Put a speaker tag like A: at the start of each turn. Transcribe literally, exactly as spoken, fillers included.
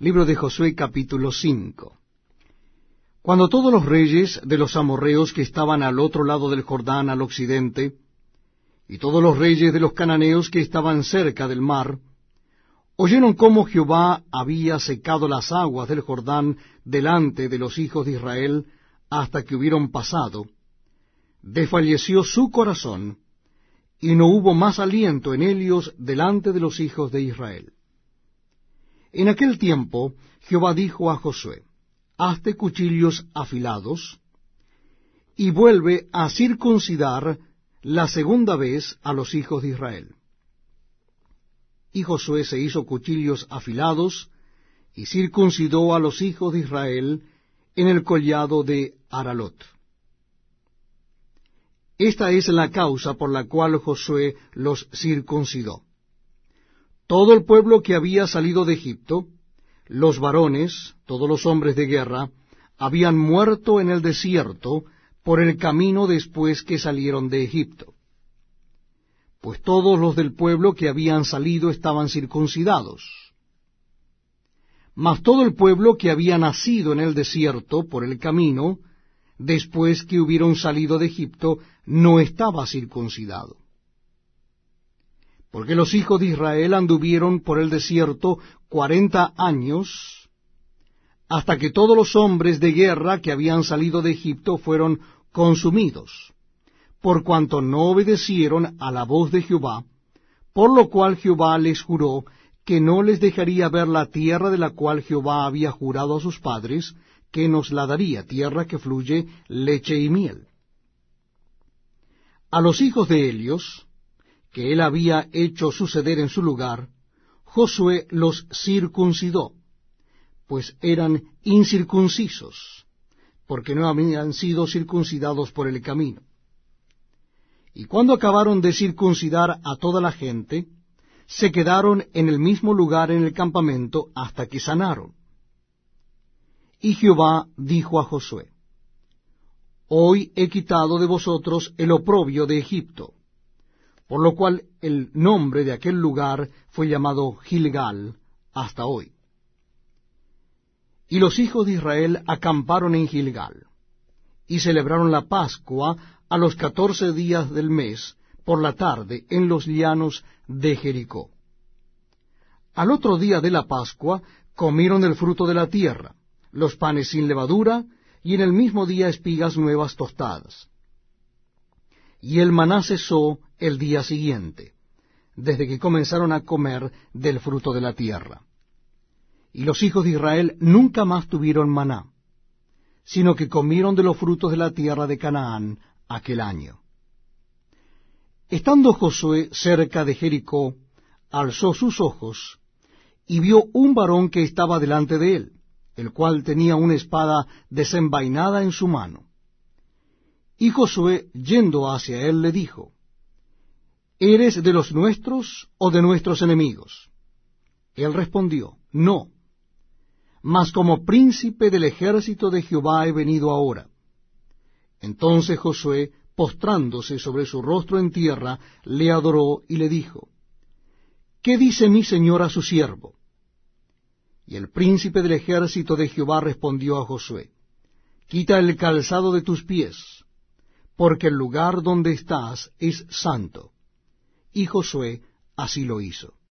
A: Libro de Josué capítulo cinco. Cuando todos los reyes de los amorreos que estaban al otro lado del Jordán al occidente, y todos los reyes de los cananeos que estaban cerca del mar, oyeron cómo Jehová había secado las aguas del Jordán delante de los hijos de Israel hasta que hubieron pasado, desfalleció su corazón, y no hubo más aliento en ellos delante de los hijos de Israel. En aquel tiempo Jehová dijo a Josué: Hazte cuchillos afilados, y vuelve a circuncidar la segunda vez a los hijos de Israel. Y Josué se hizo cuchillos afilados, y circuncidó a los hijos de Israel en el collado de Aralot. Esta es la causa por la cual Josué los circuncidó. Todo el pueblo que había salido de Egipto, los varones, todos los hombres de guerra, habían muerto en el desierto por el camino después que salieron de Egipto. Pues todos los del pueblo que habían salido estaban circuncidados. Mas todo el pueblo que había nacido en el desierto por el camino, después que hubieron salido de Egipto, no estaba circuncidado. Porque los hijos de Israel anduvieron por el desierto cuarenta años, hasta que todos los hombres de guerra que habían salido de Egipto fueron consumidos, por cuanto no obedecieron a la voz de Jehová, por lo cual Jehová les juró que no les dejaría ver la tierra de la cual Jehová había jurado a sus padres, que nos la daría, tierra que fluye leche y miel. A los hijos de Helios, que él había hecho suceder en su lugar, Josué los circuncidó, pues eran incircuncisos, porque no habían sido circuncidados por el camino. Y cuando acabaron de circuncidar a toda la gente, se quedaron en el mismo lugar en el campamento hasta que sanaron. Y Jehová dijo a Josué: Hoy he quitado de vosotros el oprobio de Egipto, por lo cual el nombre de aquel lugar fue llamado Gilgal hasta hoy. Y los hijos de Israel acamparon en Gilgal, y celebraron la Pascua a los catorce días del mes, por la tarde, en los llanos de Jericó. Al otro día de la Pascua comieron del fruto de la tierra, los panes sin levadura, y en el mismo día espigas nuevas tostadas. Y el maná cesó el día siguiente, desde que comenzaron a comer del fruto de la tierra. Y los hijos de Israel nunca más tuvieron maná, sino que comieron de los frutos de la tierra de Canaán aquel año. Estando Josué cerca de Jericó, alzó sus ojos, y vio un varón que estaba delante de él, el cual tenía una espada desenvainada en su mano. Y Josué, yendo hacia él, le dijo: ¿Eres de los nuestros o de nuestros enemigos? Él respondió: No, mas como príncipe del ejército de Jehová he venido ahora. Entonces Josué, postrándose sobre su rostro en tierra, le adoró y le dijo: ¿Qué dice mi señor a su siervo? Y el príncipe del ejército de Jehová respondió a Josué: Quita el calzado de tus pies, porque el lugar donde estás es santo. Y Josué así lo hizo.